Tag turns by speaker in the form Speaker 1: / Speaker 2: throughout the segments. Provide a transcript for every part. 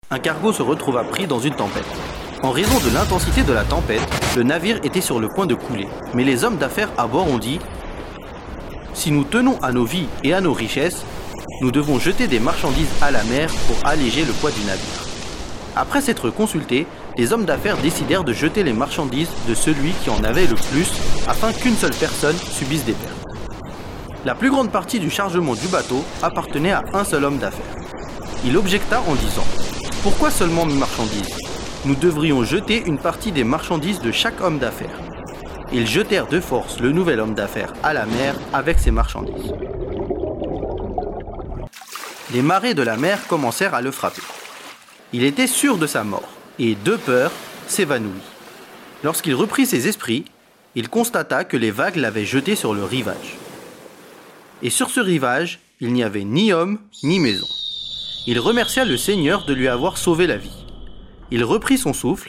Speaker 1: Un cargo se retrouva pris dans une tempête. En raison de l'intensité de la tempête, le navire était sur le point de couler. Mais les hommes d'affaires à bord ont dit « Si nous tenons à nos vies et à nos richesses, nous devons jeter des marchandises à la mer pour alléger le poids du navire. » Après s'être consultés, les hommes d'affaires décidèrent de jeter les marchandises de celui qui en avait le plus afin qu'une seule personne subisse des pertes. La plus grande partie du chargement du bateau appartenait à un seul homme d'affaires. Il objecta en disant « Pourquoi seulement mes marchandises ? Nous devrions jeter une partie des marchandises de chaque homme d'affaires. » Ils jetèrent de force le nouvel homme d'affaires à la mer avec ses marchandises. Les marées de la mer commencèrent à le frapper. Il était sûr de sa mort et, de peur, s'évanouit. Lorsqu'il reprit ses esprits, il constata que les vagues l'avaient jeté sur le rivage. Et sur ce rivage, il n'y avait ni homme ni maison. Il remercia le Seigneur de lui avoir sauvé la vie. Il reprit son souffle,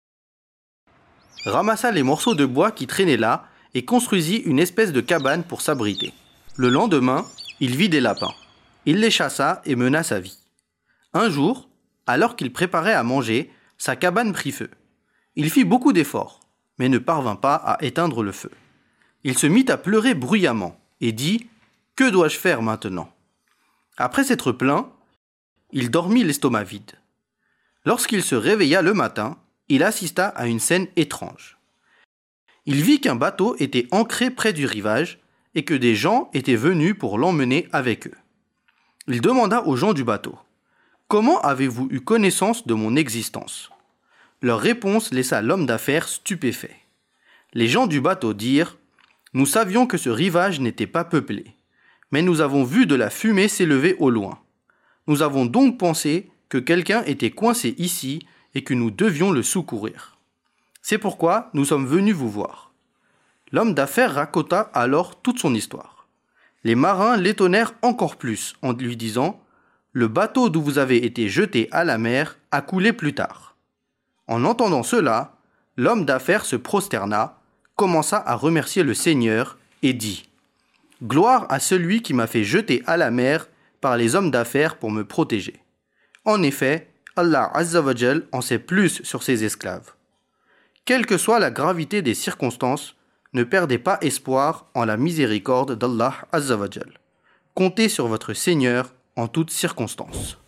Speaker 1: ramassa les morceaux de bois qui traînaient là et construisit une espèce de cabane pour s'abriter. Le lendemain, il vit des lapins. Il les chassa et mena sa vie. Un jour, alors qu'il préparait à manger, sa cabane prit feu. Il fit beaucoup d'efforts, mais ne parvint pas à éteindre le feu. Il se mit à pleurer bruyamment et dit « Que dois-je faire maintenant ?» Après s'être plaint, il dormit l'estomac vide. Lorsqu'il se réveilla le matin, il assista à une scène étrange. Il vit qu'un bateau était ancré près du rivage et que des gens étaient venus pour l'emmener avec eux. Il demanda aux gens du bateau « Comment avez-vous eu connaissance de mon existence ?» Leur réponse laissa l'homme d'affaires stupéfait. Les gens du bateau dirent « Nous savions que ce rivage n'était pas peuplé, mais nous avons vu de la fumée s'élever au loin. Nous avons donc pensé que quelqu'un était coincé ici et que nous devions le secourir. C'est pourquoi nous sommes venus vous voir. » L'homme d'affaires raconta alors toute son histoire. Les marins l'étonnèrent encore plus en lui disant « Le bateau d'où vous avez été jeté à la mer a coulé plus tard. » En entendant cela, l'homme d'affaires se prosterna, commença à remercier le Seigneur et dit « Gloire à celui qui m'a fait jeter à la mer par les hommes d'affaires pour me protéger. En effet, Allah Azza wa Jal en sait plus sur ses esclaves. » Quelle que soit la gravité des circonstances, ne perdez pas espoir en la miséricorde d'Allah Azza wa Jal. Comptez sur votre Seigneur en toutes circonstances.